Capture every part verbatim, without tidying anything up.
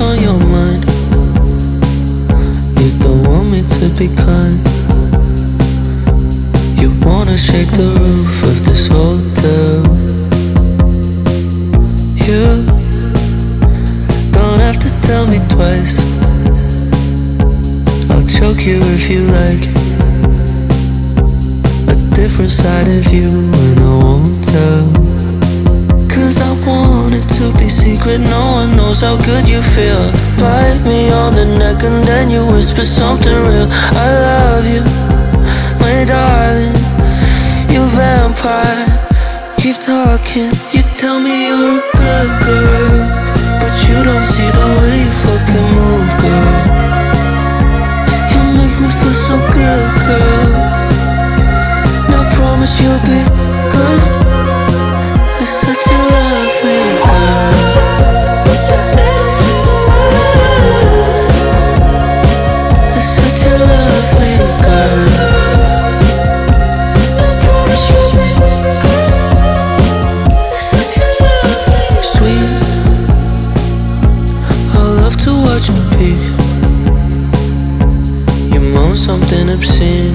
on your mind. You don't want me to be kind. You wanna shake the roof of this hotel. You don't have to tell me twice. I'll choke you if you like. A different side of you and I won't tell. Cause I want it to be secret, no one knows how good you feel. Bite me on the neck and then you whisper something real. I love you, my darling, you vampire. Keep talking, you tell me you're a good girl, but you don't see the way you fucking move, girl. You make me feel so good, girl. Now promise you'll be good. You're such a lovely girl. You're such a lovely girl. I promise you'll be good. You're such a lovely girl. Sweet, I love to watch you peek. You moan something obscene.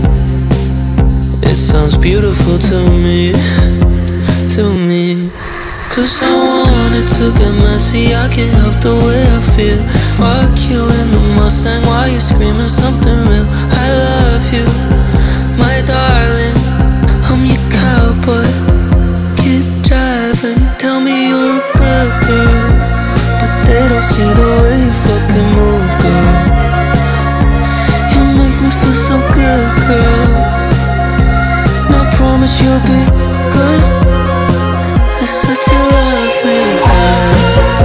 It sounds beautiful to me, to me. Cause I want it to get messy, I can't help the way I feel. Fuck you in the Mustang while you're screaming something real. I love you, my darling, I'm your cowboy. Keep driving, tell me you're a good girl, but they don't see the way you fucking move, girl. You make me feel so good, girl. Now promise you'll be good. You're such a lovely girl.